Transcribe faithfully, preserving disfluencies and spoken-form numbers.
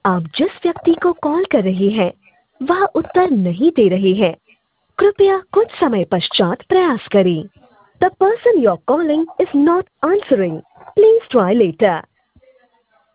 आप जिस व्यक्ति को कॉल कर रहे हैं वह उत्तर नहीं दे रहे हैं। कृपया कुछ समय पश्चात प्रयास करें। The person you are calling is not answering. Please try letter.